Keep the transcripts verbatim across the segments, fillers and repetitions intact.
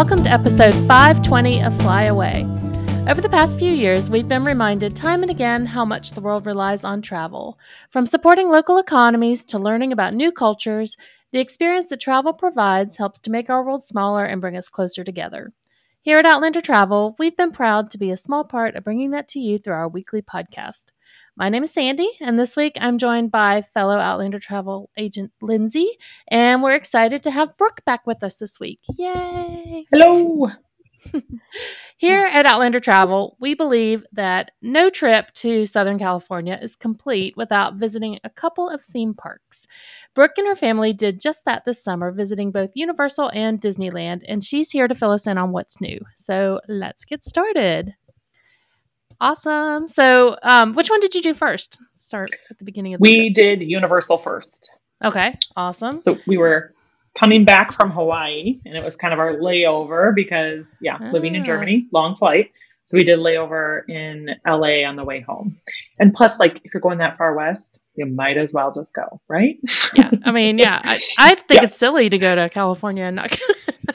Welcome to episode five twenty of Fly Away. Over the past few years, we've been reminded time and again how much the world relies on travel. From supporting local economies to learning about new cultures, the experience that travel provides helps to make our world smaller and bring us closer together. Here at Outlander Travel, we've been proud to be a small part of bringing that to you through our weekly podcast. My name is Sandy, and this week I'm joined by fellow Outlander Travel agent Lindsay, and we're excited to have Brooke back with us this week. Yay! Hello! Here at Outlander Travel, we believe that no trip to Southern California is complete without visiting a couple of theme parks. Brooke and her family did just that this summer, visiting both Universal and Disneyland, and she's here to fill us in on what's new. So let's get started. Awesome. So um, which one did you do first? Start at the beginning of the We trip. did Universal first. Okay, awesome. So we were coming back from Hawaii, and it was kind of our layover because, yeah, Ah. living in Germany, long flight. So we did layover in L A on the way home. And plus, like, if you're going that far west, you might as well just go, right? Yeah, I mean, yeah, I, I think Yeah. it's silly to go to California and not.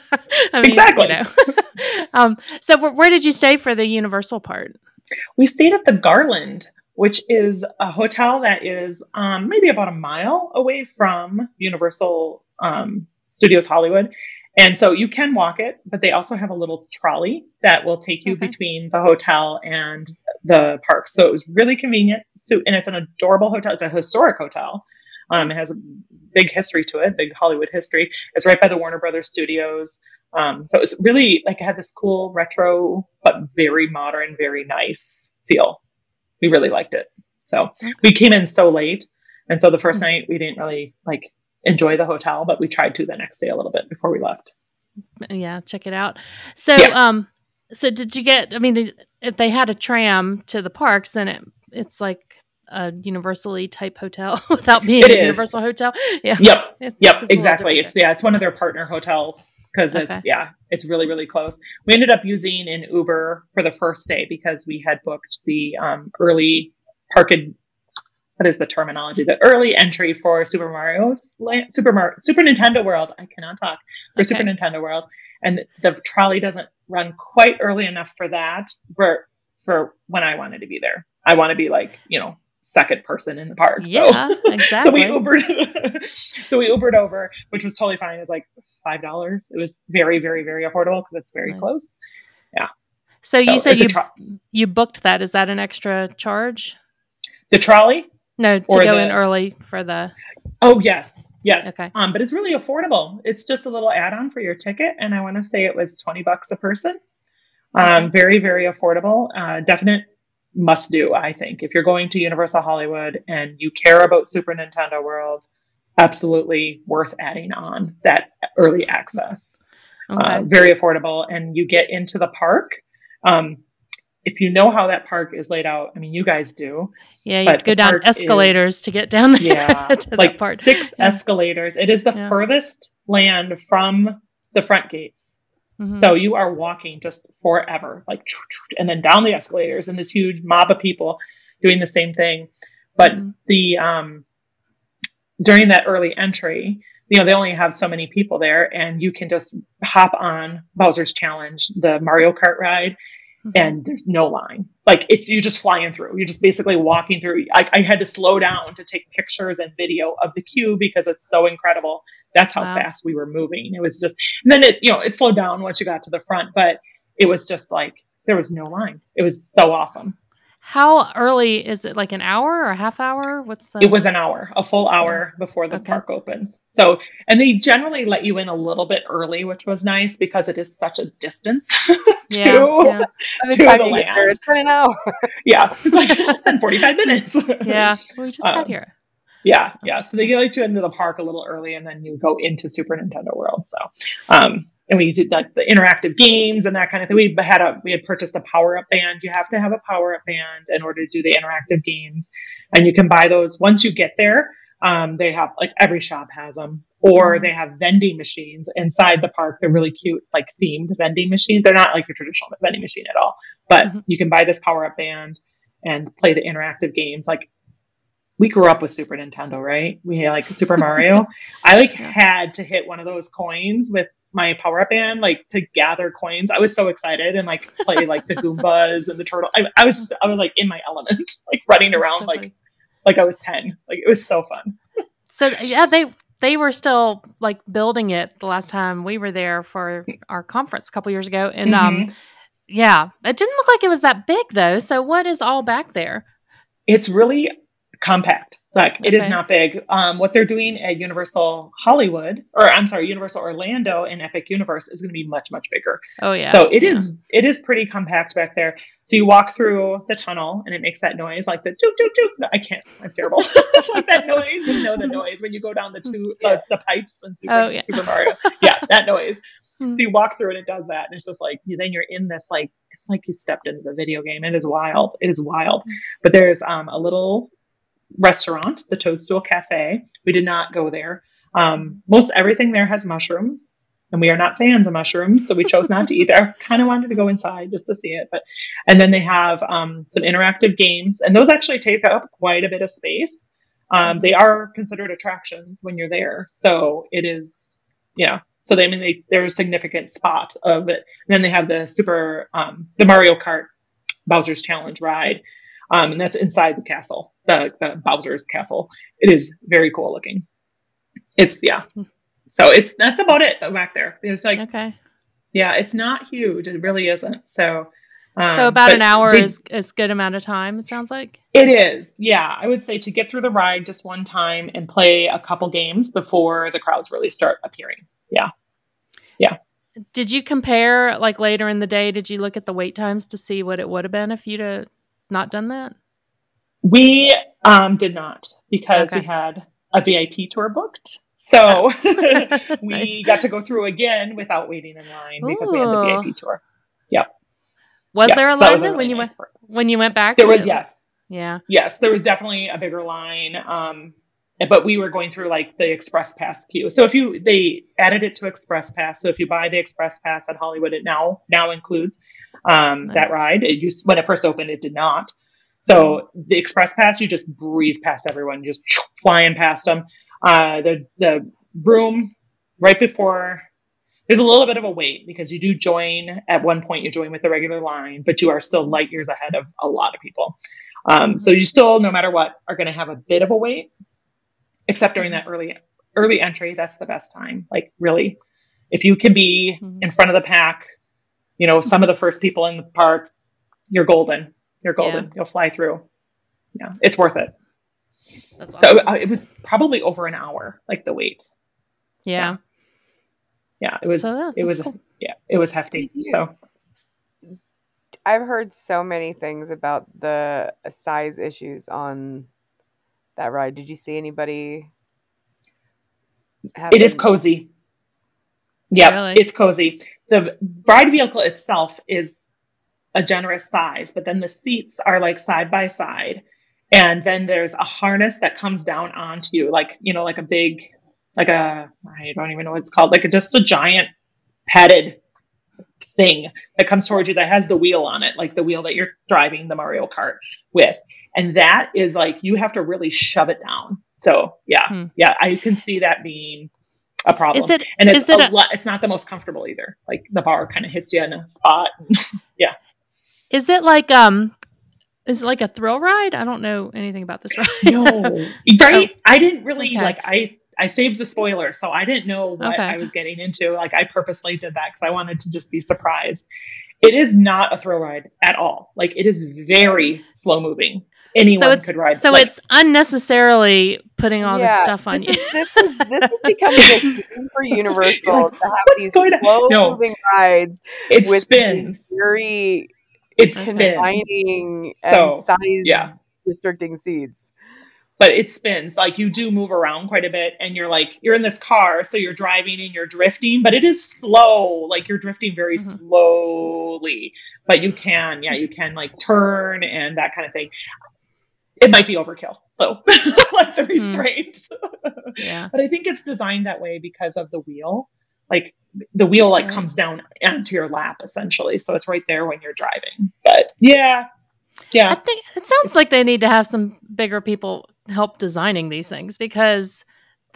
I mean, Exactly. You know. um, so where, where did you stay for the Universal part? We stayed at the Garland, which is a hotel that is um, maybe about a mile away from Universal um, Studios Hollywood. And so you can walk it, but they also have a little trolley that will take you Okay. between the hotel and the park. So it was really convenient. So, and it's an adorable hotel. It's a historic hotel. Um, it has a big history to it, big Hollywood history. It's right by the Warner Brothers Studios. Um, so it was really like it had this cool retro, but very modern, very nice feel. We really liked it. So Okay. we came in so late. And so the first night we didn't really like enjoy the hotel, but we tried to the next day a little bit before we left. Yeah, check it out. So, Yeah. um, so did you get? I mean, did, if they had a tram to the parks, then it it's like a Universally type hotel without being It a is. Universal hotel. Yeah. Yep. It's- Yep. it's a little Exactly. different It's, yeah, it's one of their partner hotels because it's, Okay. yeah, it's really, really close. We ended up using an Uber for the first day because we had booked the um, early park, what is the terminology? The early entry for Super Mario's land, Super Mar- Super Nintendo World. I cannot talk for Okay. Super Nintendo World. And the trolley doesn't run quite early enough for that for, for when I wanted to be there. I want to be like, you know, second person in the park. Yeah, So, exactly. so we Ubered, so we Ubered over, which was totally fine. It was like five dollars. It was very, very, very affordable because it's very Nice. close. So you So said the you tro- you booked that. Is that an extra charge? The trolley? No, to Or go the- in early for the. Oh, yes. Yes. Okay. Um, but it's really affordable. It's just a little add-on for your ticket. And I want to say it was twenty bucks a person. Um, Okay. Very, very affordable. Uh, definite must do, I think. If you're going to Universal Hollywood and you care about Super Nintendo World, absolutely worth adding on that early access. Okay. Uh, very affordable. And you get into the park. Um, if you know how that park is laid out, I mean, you guys do. yeah, you but have to go the down park escalators to get down there. Yeah, to that like part. six Yeah. escalators. It is the Yeah. furthest land from the front gates. Mhm. So you are walking just forever, like, and then down the escalators and this huge mob of people doing the same thing. But Mhm. the, um, during that early entry, you know, they only have so many people there and you can just hop on Bowser's Challenge, the Mario Kart ride, Mhm. and there's no line. Like it, you're just flying through. You're just basically walking through. I, I had to slow down to take pictures and video of the queue because it's so incredible. That's how Wow. fast we were moving. It was just, and then it, you know, it slowed down once you got to the front, but it was just like, there was no line. It was so awesome. How early is it? Like an hour or a half hour? What's the? It was an hour, a full hour before the Okay. park opens. So, and they generally let you in a little bit early, which was nice because it is such a distance to, Yeah, yeah. By the to time the you get there, land. it's been an hour. Yeah. It's like, it's been forty-five minutes. Yeah, we just got Um, here. Yeah, yeah. So they let you into the park a little early, and then you go into Super Nintendo World. So, um, and we did like the interactive games and that kind of thing. We had a we had purchased a power up band. You have to have a power up band in order to do the interactive games, and you can buy those once you get there. Um, they have like every shop has them, or Mhm. they have vending machines inside the park. They're really cute, like themed vending machines. They're not like your traditional vending machine at all, but Mhm. you can buy this power up band and play the interactive games like. We grew up with Super Nintendo, right? We had like Super Mario. I like Yeah. had to hit one of those coins with my power up band, like to gather coins. I was so excited and like play like the Goombas and the turtle. I, I was I was like in my element, like running That's around so like funny. like I was ten. Like it was so fun. So yeah, they they were still like building it the last time we were there for our conference a couple years ago, and um, hmm yeah, it didn't look like it was that big though. So what is all back there? It's really compact. Like it is Okay. not big. Um, what they're doing at Universal Hollywood, or I'm sorry, Universal Orlando and Epic Universe is going to be much much bigger. Oh yeah, So it yeah. is it is pretty compact back there. So you walk through the tunnel and it makes that noise like the doop doop doop. No, I can't. I'm terrible. Like that noise. You know the noise when you go down the two Yeah. the, the pipes in Super Oh yeah. Super Mario. Yeah, that noise. Hmm. So you walk through and it does that, and it's just like then you're in this like it's like you stepped into the video game. It is wild. It is wild. But there's um, a little restaurant, the Toadstool Cafe. We did not go there. Um, most everything there has mushrooms, and we are not fans of mushrooms, so we chose not to eat there. Kind of wanted to go inside just to see it, but and then they have um, some interactive games, and those actually take up quite a bit of space. Um, they are considered attractions when you're there, so it is, yeah. So they I mean they they're a significant spot of it. And then they have the super um, the Mario Kart Bowser's Challenge ride, um, and that's inside the castle, the, the Bowser's castle. It is very cool looking. It's yeah. So it's that's about it back there. There's like Okay. yeah, it's not huge. It really isn't. So um, So about but an hour they- is is good amount of time. It sounds like. It is, yeah. I would say to get through the ride just one time and play a couple games before the crowds really start appearing. Yeah. Did you compare like later in the day? Did you look at the wait times to see what it would have been if you'd have not done that? We um, did not because Okay. we had a V I P tour booked. So we Nice. got to go through again without waiting in line because we had the V I P Ooh. tour. Yep. Was Yep. there a So that was line a then when really you nice went part. when you went back? There Did was, it- yes. Yeah. Yes, there was definitely a bigger line. Um, but we were going through like the Express Pass queue. So if you, they added it to Express Pass. So if you buy the Express Pass at Hollywood, it now, now includes um, Nice. that ride. It used, when it first opened, it did not. So the Express Pass, you just breeze past everyone, just flying past them. Uh, the, the room right before, there's a little bit of a wait because you do join at one point, you join with the regular line, but you are still light years ahead of a lot of people. Um, so you still, no matter what, are going to have a bit of a wait, except during that early early entry. That's the best time. Like really, if you can be Mhm. in front of the pack, you know, some of the first people in the park, you're golden. You're golden. Yeah. You'll fly through. Yeah, it's worth it. That's So awesome. uh, it was probably over an hour, like the wait. Yeah. Yeah, it was. So, yeah, it was. that's cool. Yeah, it was hefty. So I've heard so many things about the size issues on that ride. Did you see anybody? it is having- cozy. Yeah, Really? it's cozy. The ride vehicle itself is a generous size, but then the seats are like side by side. And then there's a harness that comes down onto you, like, you know, like a big, like a, I don't even know what it's called, like a, just a giant padded thing that comes towards you that has the wheel on it, like the wheel that you're driving the Mario Kart with. And that is like, you have to really shove it down. So yeah, Hmm. yeah, I can see that being a problem. Is it- and it's is it a a- lot, it's not the most comfortable either. Like the bar kind of hits you in a spot. Is it like um is it like a thrill ride? I don't know anything about this ride. No, right? I didn't really Okay. like. I I saved the spoiler, so I didn't know what Okay. I was getting into. Like I purposely did that because I wanted to just be surprised. It is not a thrill ride at all. Like it is very slow moving. Anyone so it's could ride. so like, it's unnecessarily putting all this Yeah, stuff on this you. is this is this is becoming a theme for Universal to have What's these going on? slow No. moving rides it with spins. these very It Okay. spins. confining and So, size yeah. restricting seats. But it spins. Like you do move around quite a bit, and you're like you're in this car, so you're driving and you're drifting, but it is slow. Like you're drifting very Mhm. slowly, but you can, yeah, you can like turn and that kind of thing. It might be overkill, though, like the restraint. Yeah. But I think it's designed that way because of the wheel. Like the wheel, like Right. comes down onto your lap essentially, so it's right there when you're driving. But yeah, I yeah, think it sounds like they need to have some bigger people help designing these things because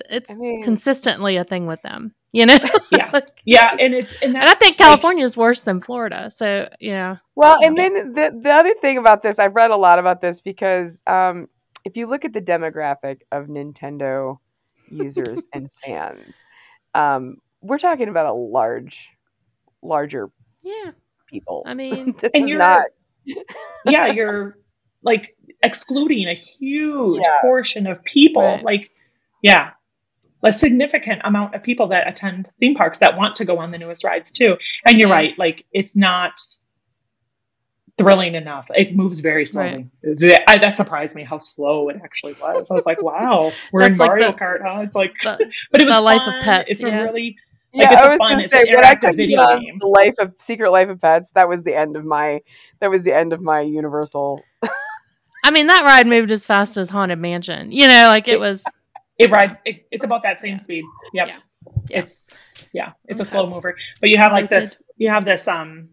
it's I mean, consistently a thing with them, you know? Yeah. Like, Yeah. it's- And it's, and, and I think like, California is worse than Florida. So, yeah. well, and Yeah. then the the other thing about this, I've read a lot about this because um, if you look at the demographic of Nintendo users and fans, um, we're talking about a large, larger Yeah. people. I mean, This and is you're, not. yeah, you're like excluding a huge Yeah. portion of people. Right. Like, yeah, a significant amount of people that attend theme parks that want to go on the newest rides too. And you're Yeah. right, like it's not thrilling enough. It moves very slowly. I, that surprised me how slow it actually was. I was like, wow, we're in That's like Mario the- Kart, huh? It's like, the, but it was the life fun. of pets. It's yeah. a really, like, Yeah, it's I a was fun, gonna it's say an when I interactive couldn't video get on game. the life of Secret Life of Pets, that was the end of my that was the end of my Universal. I mean, that ride moved as fast as Haunted Mansion. You know, like it, It- was. It rides, it, it's about that same Yeah. speed. Yep. Yeah. Yeah. It's, yeah, it's a Okay. slow mover. But you have like Noted. this, you have this, um,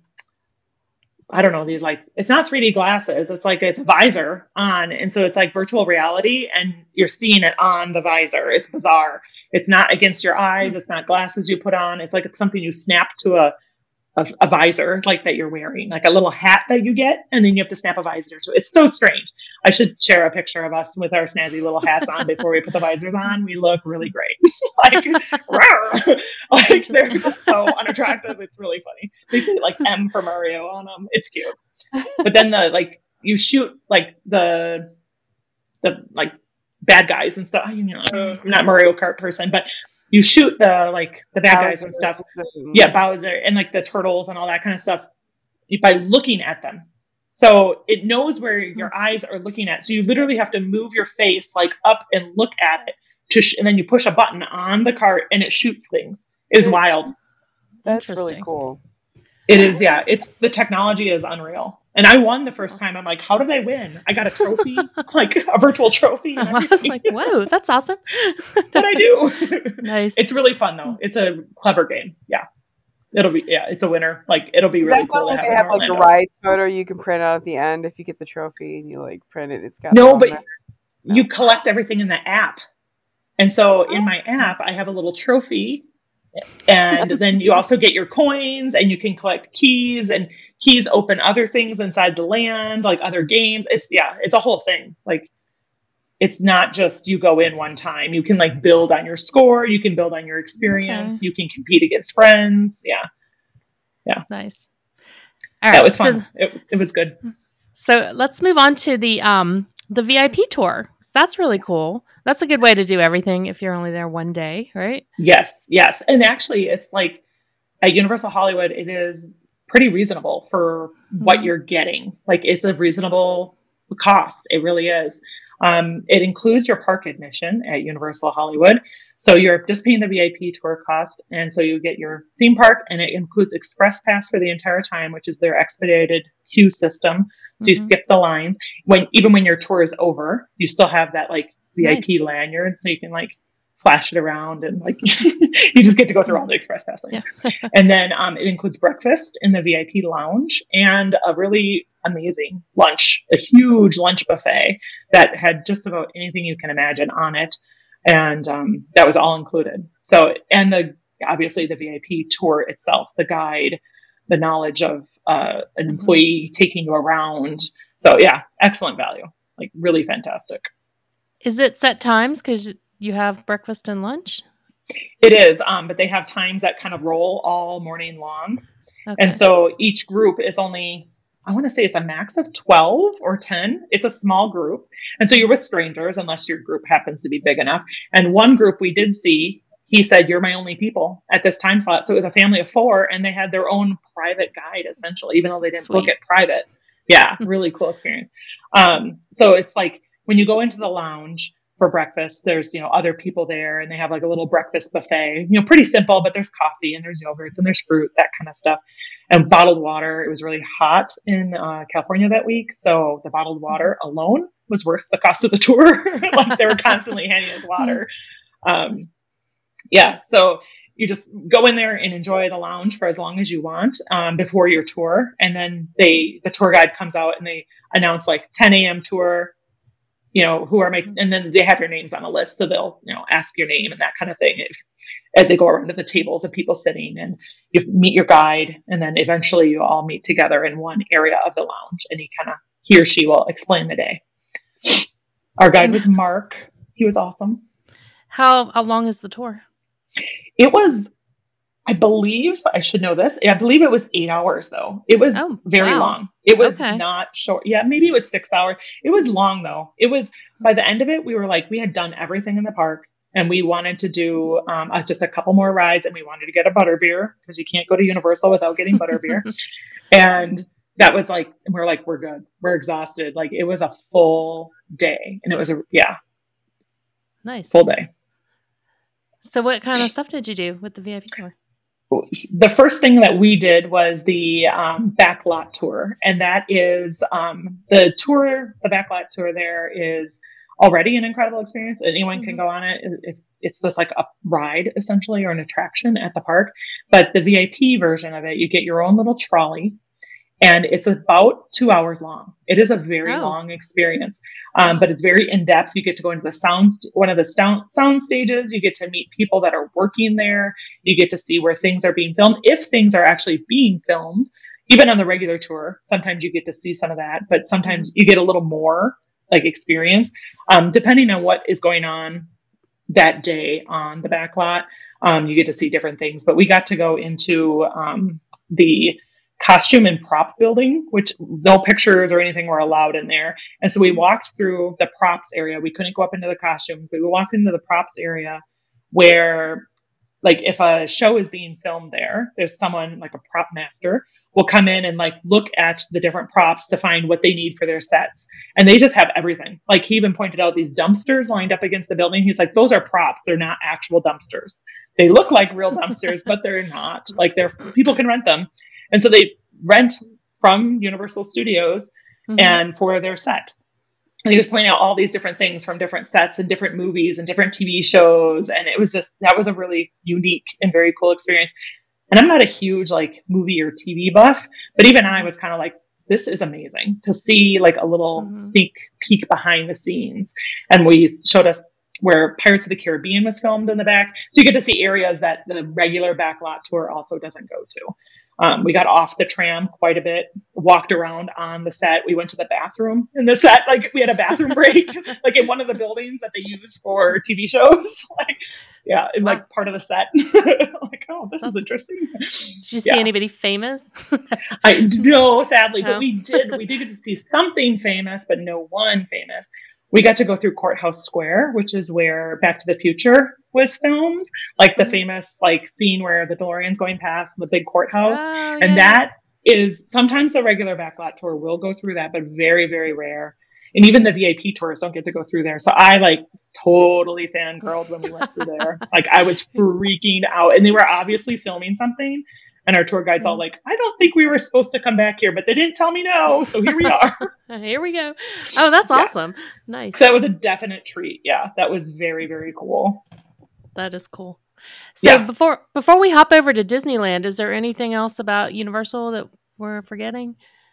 I don't know, these like, it's not three D glasses. It's like, it's a visor on. And so it's like virtual reality and you're seeing it on the visor. It's bizarre. It's not against your eyes. It's not glasses you put on. It's like it's something you snap to a, a, a visor like that you're wearing, like a little hat that you get. And then you have to snap a visor to it. It's so strange. I should share a picture of us with our snazzy little hats on before we put the visors on. We look really great. like, rawr. Like they're just so unattractive. It's really funny. They say like M for Mario on them. It's cute. But then the like you shoot like the the like bad guys and stuff. You know, I'm not a Mario Kart person, but you shoot the like the bad guys and stuff. Yeah, Bowser and like the turtles and all that kind of stuff by looking at them. So it knows where your eyes are looking at. So you literally have to move your face like up and look at it to sh- and then you push a button on the cart and it shoots things. It is wild. That's really Interesting. cool. It is, yeah. It's the technology is unreal. And I won the first time. I'm like, how did I win? I got a trophy, like a virtual trophy. And I was everything. like, whoa, that's awesome. What I do? Nice. It's really fun though. It's a clever game. Yeah. It'll be, yeah, it's a winner. Like it'll be Is really that cool one to where have they in have like a Orlando. ride photo you can print out at the end if you get the trophy and you like print it? It's got No, it on but there. you collect everything in the app. And so in my app, I have a little trophy. And then you also get your coins and you can collect keys, and keys open other things inside the land, like other games. It's, yeah, it's a whole thing. Like, it's not just you go in one time. You can like build on your score. You can build on your experience. Okay. You can compete against friends. Yeah. Nice. All That right, was so- fun. it, it was good. So let's move on to the um the V I P tour. That's really cool. That's a good way to do everything if you're only there one day, right? Yes, yes. And actually, it's like at Universal Hollywood, it is pretty reasonable for what Mhm. you're getting. Like, it's a reasonable cost. It really is. Um, it includes your park admission at Universal Hollywood. So you're just paying the V I P tour cost. And so you get your theme park, and it includes Express Pass for the entire time, which is their expedited queue system. So you Mhm. skip the lines. When even when your tour is over, you still have that like V I P Nice. lanyard, so you can like flash it around and like you just get to go through all the Express Pass lines. Yeah. And then um, it includes breakfast in the V I P lounge and a really amazing lunch, a huge lunch buffet that had just about anything you can imagine on it. And um, that was all included. So, and the obviously the V I P tour itself, the guide, the knowledge of uh, an Mhm. employee taking you around. So yeah, excellent value, like really fantastic. Is it set times because you have breakfast and lunch? It is, um, but they have times that kind of roll all morning long. Okay. And so each group is only, I want to say it's a max of twelve or ten. It's a small group. And so you're with strangers unless your group happens to be big enough. And one group we did see, he said, you're my only people at this time slot. So it was a family of four, and they had their own private guide, essentially, even though they didn't book Sweet. it private. Yeah, really cool experience. Um, so it's like when you go into the lounge for breakfast, there's, you know, other people there, and they have like a little breakfast buffet, you know, pretty simple, but there's coffee and there's yogurts and there's fruit, that kind of stuff, and bottled water. It was really hot in uh, California that week. So the bottled water alone was worth the cost of the tour. Like they were constantly handing us water. Um, yeah. So you just go in there and enjoy the lounge for as long as you want um, before your tour. And then they, the tour guide comes out and they announce like ten a.m. tour, you know, who are making, and then they have your names on a list. So they'll, you know, ask your name and that kind of thing. If, if they go around to the tables of people sitting and you meet your guide, and then eventually you all meet together in one area of the lounge, and he kind of, he or she will explain the day. Our guide was Mark. He was awesome. How, how long is the tour? It was, I believe, I should know this. I believe it was eight hours though. It was Oh, very wow. long. It was Okay. not short. Yeah, maybe it was six hours. It was long though. It was, by the end of it, we were like, we had done everything in the park, and we wanted to do um, uh, just a couple more rides, and we wanted to get a butterbeer because you can't go to Universal without getting butterbeer. And that was like, we're like, we're good. We're exhausted. Like, it was a full day, and it was a, yeah, Nice. full day. So what kind of stuff did you do with the V I P tour? The first thing that we did was the um, backlot tour. And that is um, the tour, the backlot tour there is already an incredible experience. Anyone mm-hmm. can go on it. it. It's just like a ride, essentially, or an attraction at the park. But the V I P version of it, you get your own little trolley. And it's about two hours long. It is a very oh. long experience, um, but it's very in depth. You get to go into the sound, one of the sound, sound stages. You get to meet people that are working there. You get to see where things are being filmed, if things are actually being filmed. Even on the regular tour, sometimes you get to see some of that, but sometimes you get a little more like experience, um, depending on what is going on that day on the backlot. Um, you get to see different things, but we got to go into um, the costume and prop building, which no pictures or anything were allowed in there. And so we walked through the props area. We couldn't go up into the costumes. We walked into the props area where, like, if a show is being filmed there, there's someone like a prop master will come in and like look at the different props to find what they need for their sets. And they just have everything. Like, he even pointed out these dumpsters lined up against the building. He's like, those are props. They're not actual dumpsters. They look like real dumpsters, but they're not. Like, they're, people can rent them. And so they rent from Universal Studios mm-hmm. and for their set. And he was pointing out all these different things from different sets and different movies and different T V shows. And it was just, that was a really unique and very cool experience. And I'm not a huge like movie or T V buff, but even I was kind of like, this is amazing to see like a little mm-hmm. sneak peek behind the scenes. And we showed us where Pirates of the Caribbean was filmed in the back. So you get to see areas that the regular backlot tour also doesn't go to. Um, we got off the tram quite a bit, walked around on the set. We went to the bathroom in the set. Like, we had a bathroom break, like in one of the buildings that they use for T V shows. Like, yeah, in like wow. part of the set. Like, oh, this That's, is interesting. Did you see yeah. anybody famous? I no, sadly, no. But we did. We did get to see something famous, but no one famous. We got to go through Courthouse Square, which is where Back to the Future was filmed, like the mm-hmm. famous like scene where the DeLorean's going past the big courthouse. Oh, and yeah. that is sometimes the regular backlot tour will go through that, but very, very rare. And even the V I P tours don't get to go through there. So I like totally fangirled when we went through there. Like, I was freaking out, and they were obviously filming something. And our tour guide's all like, I don't think we were supposed to come back here, but they didn't tell me no. So here we are. Here we go. Oh, that's yeah. awesome. Nice. So that was a definite treat. Yeah, that was very, very cool. That is cool. So yeah. before before we hop over to Disneyland, is there anything else about Universal that we're forgetting?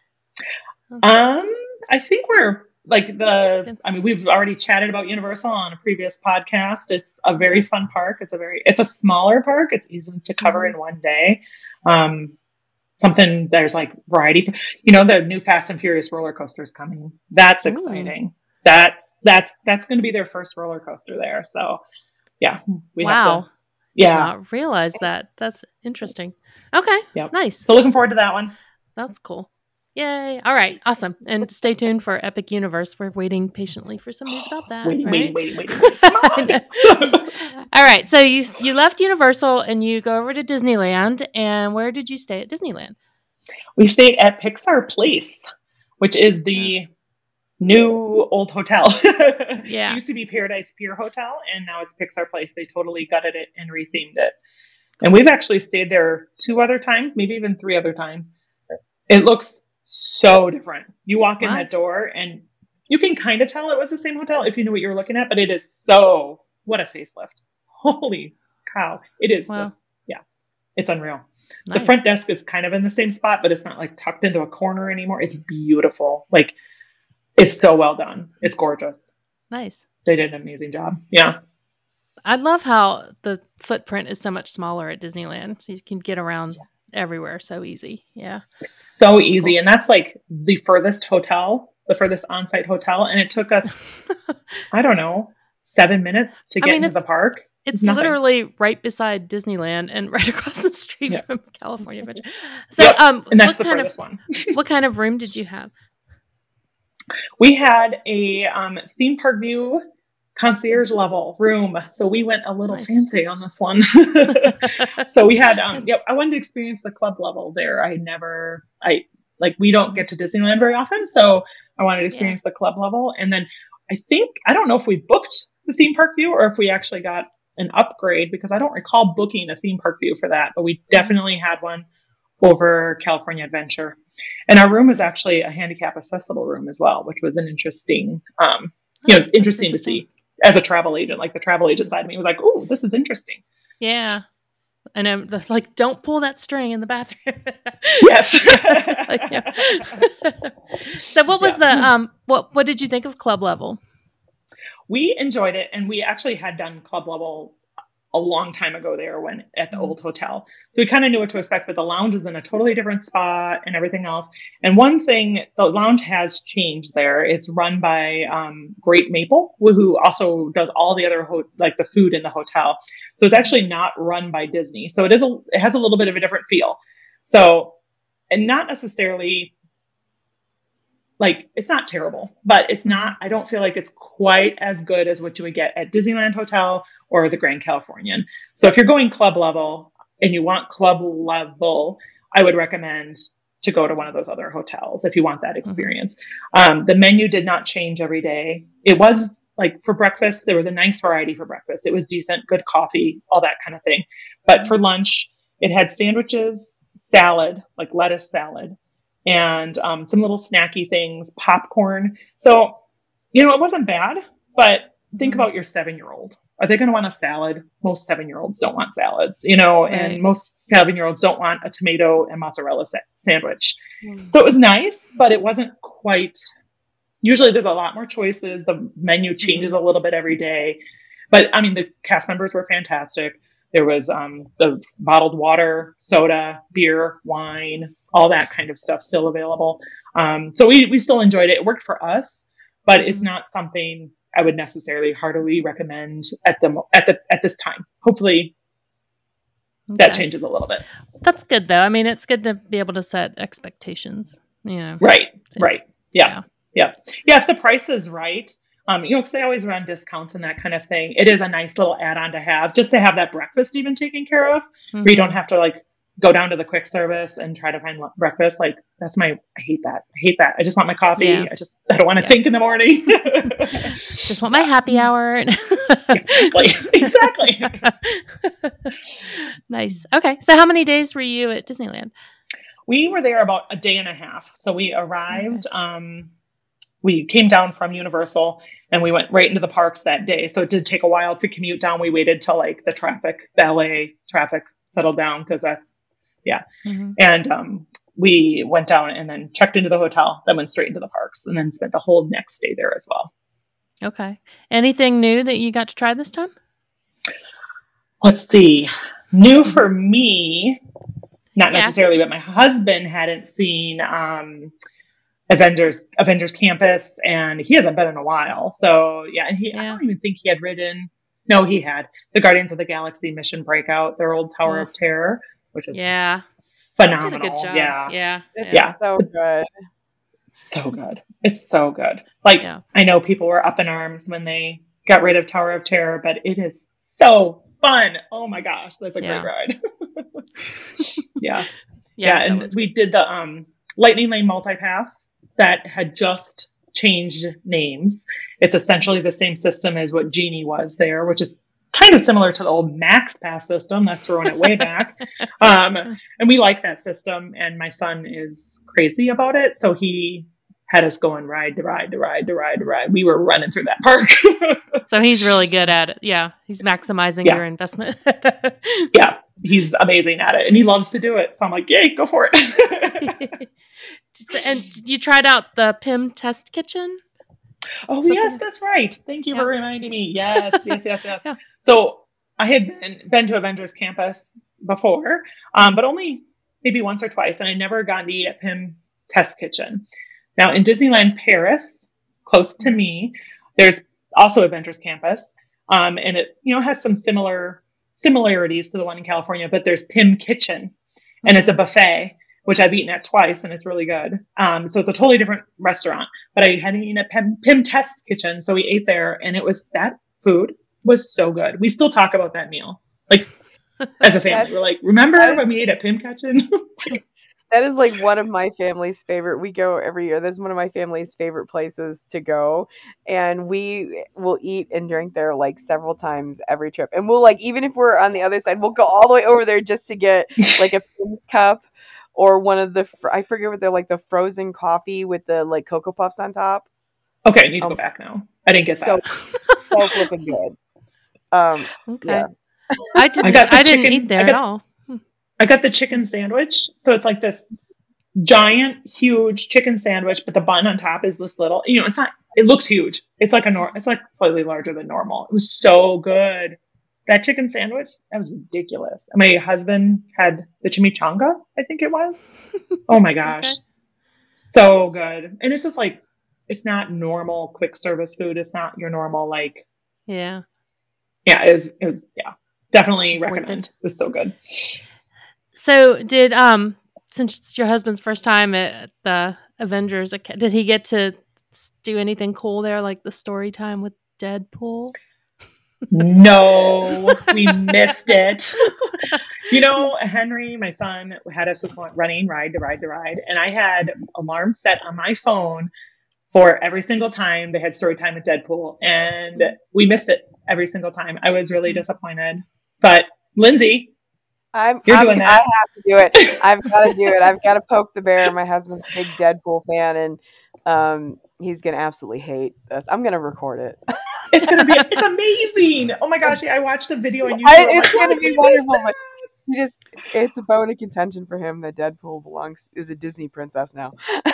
Um, I think we're like the, I mean, we've already chatted about Universal on a previous podcast. It's a very fun park. It's a very, it's a smaller park. It's easy to cover mm-hmm. in one day. Um, something there's like variety, you know, the new Fast and Furious roller coaster is coming. That's exciting. Ooh. That's, that's, that's going to be their first roller coaster there. So yeah, we wow. have to, yeah. Did not realize that. That's interesting. Okay. Yep. Nice. So looking forward to that one. That's cool. Yay. All right. Awesome. And stay tuned for Epic Universe. We're waiting patiently for some news about that. Waiting, right? waiting, waiting, waiting, waiting. All right. So you you left Universal and you go over to Disneyland. And where did you stay at Disneyland? We stayed at Pixar Place, which is the new old hotel. Yeah. It used to be Paradise Pier Hotel, and now it's Pixar Place. They totally gutted it and rethemed it. And we've actually stayed there two other times, maybe even three other times. It looks so different. You walk in wow. that door and you can kind of tell it was the same hotel if you knew what you were looking at, but it is so, what a facelift. Holy cow. It is wow. just, yeah, it's unreal. Nice. The front desk is kind of in the same spot, but it's not like tucked into a corner anymore. It's beautiful. Like, it's so well done. It's gorgeous. Nice. They did an amazing job. Yeah. I love how the footprint is so much smaller at Disneyland. So you can get around everywhere so easy. Yeah. So That's easy. cool. And that's like the furthest hotel, the furthest on-site hotel. And it took us, I don't know, seven minutes to I get mean, into it's- the park. It's Nothing. literally right beside Disneyland and right across the street Yeah. from California Adventure. So, Yep. um, And that's what the kind furthest of one. what kind of room did you have? We had a um, theme park view concierge level room. So we went a little Nice. fancy on this one. So we had, um, yep, I wanted to experience the club level there. I never, I like, we don't get to Disneyland very often. So I wanted to experience the club level. And then I think, I don't know if we booked the theme park view or if we actually got an upgrade, because I don't recall booking a theme park view for that, but we definitely had one over California Adventure. And our room was actually a handicap accessible room as well, which was an interesting, um, you know, Oh, interesting, that's to see as a travel agent. Like the travel agent side of me was like, "Oh, this is interesting." Yeah. And I'm like, don't pull that string in the bathroom. Yes. Like, yeah. So what was Yeah. the um what what did you think of club level? We enjoyed it, and we actually had done club level a long time ago there when at the Mhm. old hotel. So we kind of knew what to expect, but the lounge is in a totally different spot and everything else. And one thing, the lounge has changed there. It's run by um, Great Maple, who also does all the other, ho- like the food in the hotel. So it's actually not run by Disney. So it is a, it has a little bit of a different feel. So, and not necessarily like, it's not terrible, but it's not, I don't feel like it's quite as good as what you would get at Disneyland Hotel or the Grand Californian. So if you're going club level and you want club level, I would recommend to go to one of those other hotels if you want that experience. Mm-hmm. Um, the menu did not change every day. It was like for breakfast, there was a nice variety for breakfast. It was decent, good coffee, all that kind of thing. But for lunch, it had sandwiches, salad, like lettuce salad, and um, some little snacky things, popcorn. So, you know, it wasn't bad, but think mm-hmm. about your seven-year-old. Are they going to want a salad? Most seven-year-olds don't want salads, you know, right. And most seven-year-olds don't want a tomato and mozzarella sa- sandwich. Mm. So it was nice, but it wasn't quite, usually there's a lot more choices. The menu changes mm-hmm. a little bit every day. But I mean, the cast members were fantastic. There was um, the bottled water, soda, beer, wine, all that kind of stuff still available. Um, so we, we still enjoyed it. It worked for us, but it's not something I would necessarily heartily recommend at the at the at this time. Hopefully okay. that changes a little bit. That's good though. I mean, it's good to be able to set expectations. You know. Right. So, right. Yeah. yeah. Yeah. Yeah. If the price is right, um, you know, because they always run discounts and that kind of thing. It is a nice little add-on to have, just to have that breakfast even taken care of, mm-hmm. where you don't have to like go down to the quick service and try to find breakfast. Like that's my, I hate that. I hate that. I just want my coffee. Yeah. I just, I don't want to yeah. think in the morning. Just want my happy hour. Exactly. Exactly. Nice. Okay. So how many days were you at Disneyland? We were there about a day and a half. So we arrived, okay. um, we came down from Universal and we went right into the parks that day. So it did take a while to commute down. We waited till like the traffic, the L A traffic settled down because that's, yeah. Mm-hmm. And um, we went down and then checked into the hotel, then went straight into the parks and then spent the whole next day there as well. Okay. Anything new that you got to try this time? Let's see. New for me, not yes. necessarily, but my husband hadn't seen um, Avengers Avengers Campus, and he hasn't been in a while. So yeah, and he yeah. I don't even think he had ridden. No, he had the Guardians of the Galaxy Mission Breakout, their old Tower oh. of Terror, which is yeah phenomenal. Did a good job. Yeah, yeah, it's yeah. so good. It's so good. It's so good. Like yeah. I know people were up in arms when they got rid of Tower of Terror, but it is so fun. Oh my gosh, that's a yeah. great ride. yeah. yeah, yeah, and we did the um, Lightning Lane Multipass that had just changed names. It's essentially the same system as what Genie was there, which is kind of similar to the old Max Pass system. That's throwing it way back. Um, and we like that system. And my son is crazy about it. So he had us going ride to ride to ride to ride to ride. We were running through that park. So he's really good at it. Yeah. He's maximizing yeah. your investment. Yeah. He's amazing at it. And he loves to do it. So I'm like, yay, go for it. And you tried out the P I M Test Kitchen? Oh, So yes, cool. that's right. Thank you for Yeah. reminding me. Yes, yes, yes, yes. Yeah. So I had been, been to Avengers Campus before, um, but only maybe once or twice, and I never got to eat at Pim Test Kitchen. Now, in Disneyland Paris, close to me, there's also Avengers Campus, um, and it you know has some similar similarities to the one in California, but there's Pim Kitchen, and it's a buffet, which I've eaten at twice, and it's really good. Um, so it's a totally different restaurant, but I hadn't eaten at Pim, Pim Test Kitchen, so we ate there, and it was that food was so good. We still talk about that meal, like as a family. That's We're like, remember that when is we ate at Pim Kitchen? that is like one of my family's favorite. We go every year. That's one of my family's favorite places to go, and we will eat and drink there like several times every trip. And we'll like even if we're on the other side, we'll go all the way over there just to get like a Pim's cup or one of the fr- I forget what they're like the frozen coffee with the like Cocoa Puffs on top. Okay, I need to go Um, back now. I didn't get so that. so flipping good. Um, Okay. yeah. I I didn't. got the I didn't chicken. eat there I at got all. I got the chicken sandwich. So it's like this giant, huge chicken sandwich, but the bun on top is this little. You know, it's not. It looks huge. It's like a nor. It's like slightly larger than normal. It was so good. That chicken sandwich, that was ridiculous. My husband had the chimichanga, I think it was. Oh my gosh, Okay. so good. And it's just like, it's not normal quick service food. It's not your normal like. Yeah. Yeah, it was. It was. Yeah, definitely Worth recommend. it. It was so good. So did um since it's your husband's first time at the Avengers, Ac- did he get to s- do anything cool there, like the story time with Deadpool? No, we missed it. You know, Henry, my son, had us with running ride to ride to ride, and I had alarms set on my phone for every single time they had story time with Deadpool, and we missed it every single time. I was really disappointed. But Lindsay, I'm, you're I'm, doing I that. have to do it. I've got to do it. I've got to poke the bear. My husband's a big Deadpool fan, and um, he's gonna absolutely hate this. I'm gonna record it. It's gonna be. It's amazing. Oh my gosh! I watched the video on YouTube. I, I'm it's like, how gonna did be we miss wonderful, but this? he just it's a bone of contention for him that Deadpool belongs is a Disney princess now.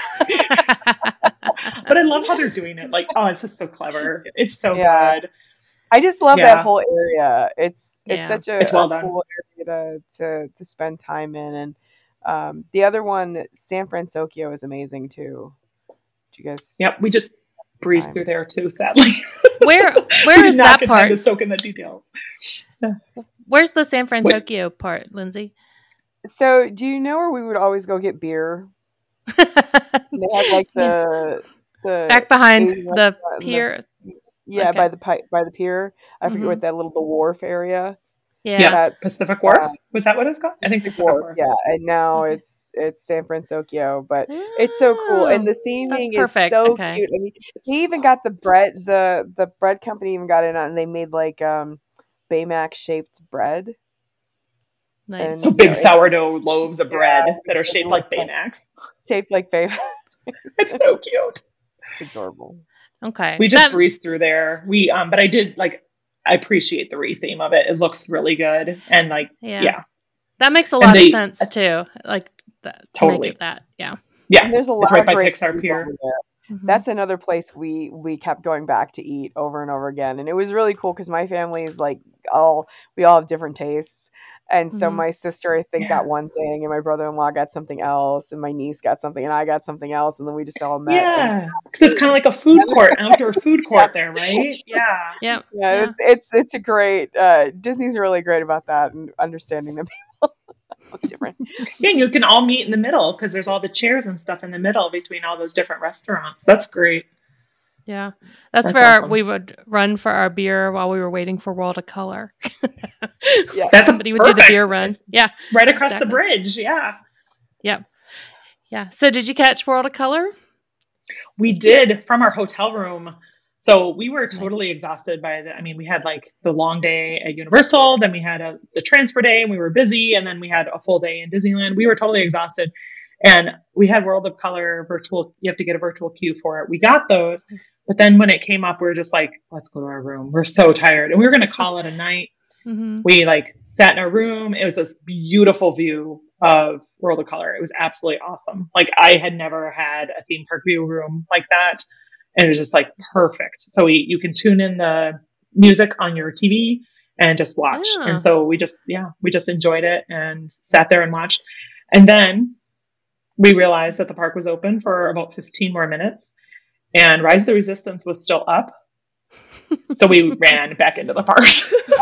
But I love how they're doing it. Like, oh, it's just so clever. It's so Yeah. good. I just love that Yeah, whole area. It's it's Yeah. such it's a, a well done. cool area to, to to spend time in, and um, the other one, San Francisco, is amazing too. Did you guys Yep, we just breezed time? through there too. Sadly, Where we where did is not that get time to part? soak in the details. Where's the San Wait, Francisco part, Lindsay? So, do you know where we would always go get beer? And they have like Yeah. the the Back behind Asian the restaurant and the pier. yeah by Okay. the pi- by the pier. I forget hmm what that little the wharf area. Yeah. yeah, That's Pacific uh, Wharf. Was that what it's called? I think Pacific Pacific Wharf, Wharf. yeah. And now Okay. it's it's San Francisco, but it's so cool, and Oh, the that's theming is perfect. so Okay. cute. I mean, they even got the bread. the The bread company even got in on, and they made like um Baymax shaped bread, Nice. So and so big it sourdough loaves of yeah, bread that are it shaped like looks like Baymax. shaped like Baymax. It's so cute. It's adorable. Okay. We just That breezed through there. We um, but I did like. I appreciate the re-theme of it. It looks really good, and like, yeah. yeah, That makes a and lot of they sense too. Like that, to make it totally, that. Yeah. yeah, And there's a it's lot right of by great Pixar food over Pier. there. hmm That's another place we we kept going back to eat over and over again, and it was really cool because my family is like all we all have different tastes, and so hmm my sister I think Yeah. got one thing, and my brother-in-law got something else, and my niece got something, and I got something else, and then we just all met and Yeah, because it's kind of like a food court, outdoor food yeah, court there, right? Yeah. Yep. yeah, Yeah. it's it's it's a great uh, Disney's really great about that and understanding that people look different. Yeah, and you can all meet in the middle because there's all the chairs and stuff in the middle between all those different restaurants. That's great. Yeah. That's That's where awesome. we would run for our beer while we were waiting for World of Color. Yes. That's a Somebody would do the beer perfect. run. It's Yeah. right across the Exactly. bridge. Yeah. Yep. Yeah. So did you catch World of Color? We did from our hotel room. So we were Nice. totally exhausted by the, I mean, we had like the long day at Universal, then we had a, the transfer day and we were busy, and then we had a full day in Disneyland. We were totally exhausted. And we had World of Color virtual, you have to get a virtual queue for it. We got those. But then when it came up, we were just like, let's go to our room. We're so tired. And we were going to call it a night. hmm We like sat in our room. It was this beautiful view of World of Color. It was absolutely awesome. Like I had never had a theme park view room like that. and it was just like perfect. So we, you can tune in the music on your T V and just watch. Yeah. And so we just, yeah, we just enjoyed it and sat there and watched. And then we realized that the park was open for about fifteen more minutes and Rise of the Resistance was still up. So we ran back into the park.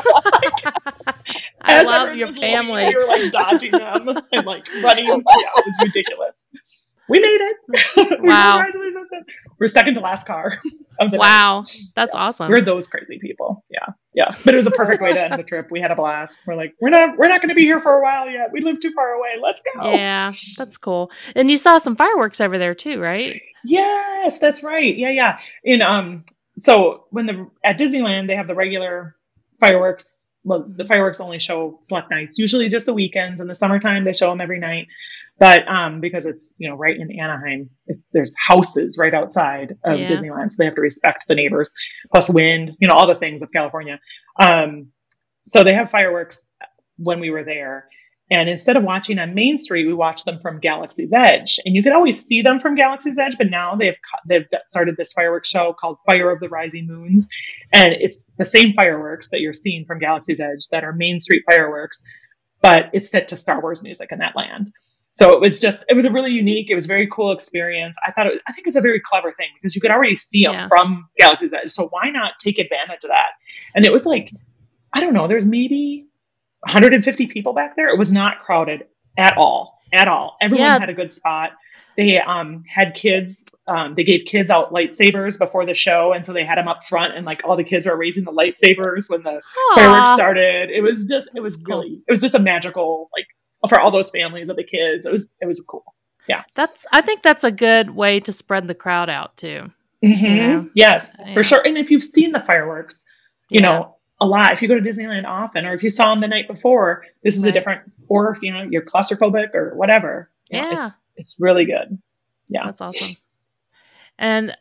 I love your family. Leaving, we were like dodging them and like running. Yeah, it was ridiculous. We made it. we Wow. We're, we're second to last car of the Wow. night. That's yeah. awesome. We're those crazy people. Yeah. Yeah. But it was a perfect way to end the trip. We had a blast. We're like, we're not we're not gonna be here for a while yet. We live too far away. Let's go. Yeah, that's cool. And you saw some fireworks over there too, right? Yes, that's right. Yeah, yeah. In um so when the at Disneyland they have the regular fireworks. Well, the fireworks only show select nights, usually just the weekends. In the summertime, they show them every night. But um, because it's, you know, right in Anaheim, it's, there's houses right outside of Yeah. Disneyland. So they have to respect the neighbors, plus wind, you know, all the things of California. Um, so they have fireworks when we were there. And instead of watching on Main Street, we watched them from Galaxy's Edge. And you could always see them from Galaxy's Edge, but now they've they've started this fireworks show called Fire of the Rising Moons. And it's the same fireworks that you're seeing from Galaxy's Edge that are Main Street fireworks, but it's set to Star Wars music in that land. So it was just, it was a really unique, it was a very cool experience. I thought, it, I think it's a very clever thing because you could already see them Yeah. from Galaxy's Edge. So why not take advantage of that? And it was like, I don't know, there's maybe one hundred fifty people back there. It was not crowded at all, at all. Everyone Yeah. had a good spot. They um, had kids, um, they gave kids out lightsabers before the show. And so they had them up front and like all the kids were raising the lightsabers when the Aw. fireworks started. It was just, it was That's cool. really, it was just a magical, like for all those families of the kids. It was, it was cool. Yeah. That's I think that's a good way to spread the crowd out too. Mm-hmm. You know? Yes, Yeah. for sure. And if you've seen the fireworks, you Yeah. know, a lot, if you go to Disneyland often, or if you saw them the night before, this is Right. a different, or if, you know, you're claustrophobic or whatever. You know, Yeah. It's, it's really good. Yeah. That's awesome. And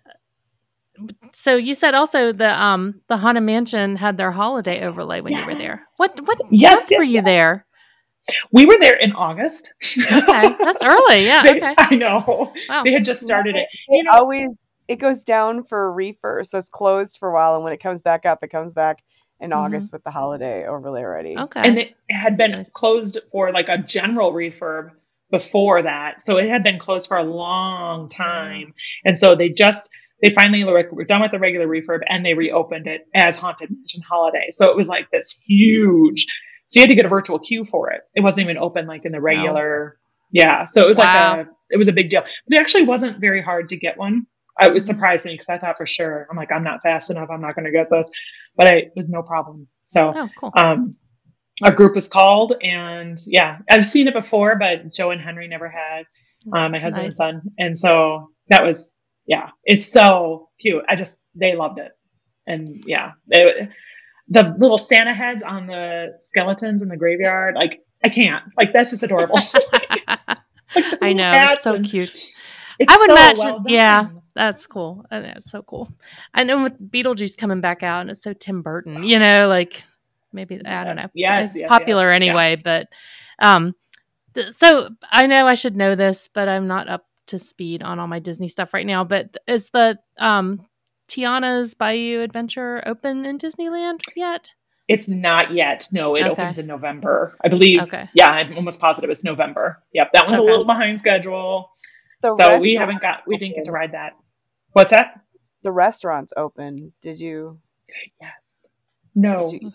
so you said also the um the Haunted Mansion had their holiday overlay when you were there. What what Yes, month yes, were you yes. there? We were there in August. Okay, that's early. Yeah. They- Okay. I know. Wow. They had just started it. It You know, always it goes down for a refurb, so it's closed for a while, and when it comes back up, it comes back in Mhm. August with the holiday overlay already. Okay. and it had been That's nice. closed for like a general refurb before that. So it had been closed for a long time. And so they just, they finally were, were done with the regular refurb and they reopened it as Haunted Mansion Holiday. So it was like this huge, so you had to get a virtual queue for it. It wasn't even open like in the regular. Yeah. So it was Wow. like a, it was a big deal, but it actually wasn't very hard to get one. I was surprised me because I thought for sure, I'm like, I'm not fast enough. I'm not going to get this, but I, it was no problem. So, Oh, cool. um, our group was called, and yeah, I've seen it before, but Joe and Henry never had, um, my husband Nice. and son. And so that was, yeah, it's so cute. I just, they loved it. And yeah, they, the little Santa heads on the skeletons in the graveyard, like I can't, like, that's just adorable. Like, the I little know. hats It's so and- cute. It's I would so imagine. well done. Yeah, that's cool. Uh, That's so cool. I know with Beetlejuice coming back out, and it's so Tim Burton. You know, like maybe I don't know. Yes, It's yes, popular yes, anyway, but um, th- so I know I should know this, but I'm not up to speed on all my Disney stuff right now. But is the um Tiana's Bayou Adventure open in Disneyland yet? It's not yet. No, it Okay. opens in November, I believe. Okay. Yeah, I'm almost positive it's November. Yep, that one's Okay. a little behind schedule. The So we restaurant- haven't got, we didn't get to ride that. What's that? The restaurant's open. Did you? Yes. No. Did you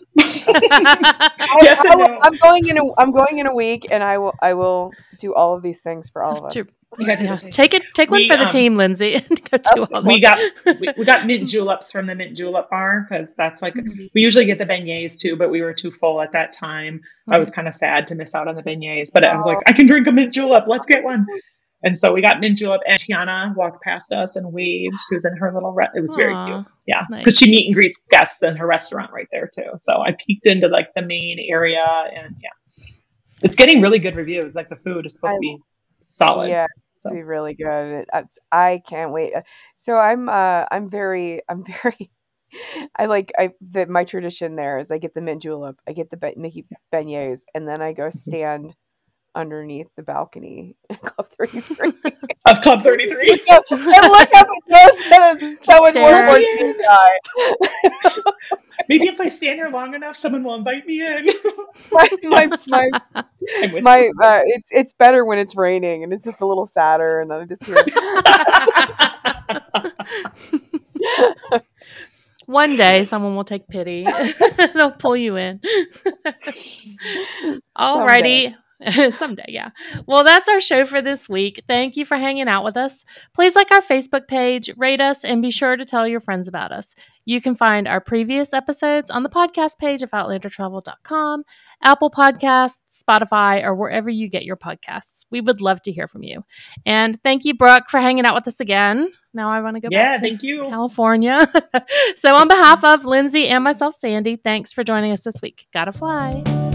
I, Yes I, and will- no. I'm going in. A, I'm going in a week, and I will. I will do all of these things for all of us. True. We got to yeah, take- take it. Take one We, for the um, team, Lindsay, and go do all we this. got we, we got mint juleps from the mint julep bar because that's like we usually get the beignets too, but we were too full at that time. I was kind of sad to miss out on the beignets, but I was like, I can drink a mint julep. Let's get one. And so we got mint julep, and Tiana walked past us and waved. She was in her little. Re- it was very Aw, cute. Yeah, nice. because she meet and greets guests in her restaurant right there too. So I peeked into like the main area, and yeah, it's getting really good reviews. Like the food is supposed I- to be solid. Yeah, it's So. to be really good. It- it's- I can't wait. So I'm. Uh, I'm very. I'm very. I like. I the my tradition there is I get the mint julep, I get the be- Mickey beignets, and then I go stand underneath the balcony at Club thirty-three. Of Club thirty-three. And look up at those and someone Stare. more horseman guy. Maybe if I stand here long enough, someone will invite me in. my my my, I'm with my uh, it's it's better when it's raining and it's just a little sadder, and then I just hear. One day, someone will take pity. They'll pull you in. Alrighty. Someday. Someday, yeah. Well, that's our show for this week. Thank you for hanging out with us. Please like our Facebook page, rate us, and be sure to tell your friends about us. You can find our previous episodes on the podcast page of outlander travel dot com, Apple Podcasts, Spotify, or wherever you get your podcasts. We would love to hear from you. And thank you, Brooke, for hanging out with us again. Now I want to go yeah, back to thank you. California. So on behalf of Lindsay and myself, Sandy, thanks for joining us this week. Gotta fly.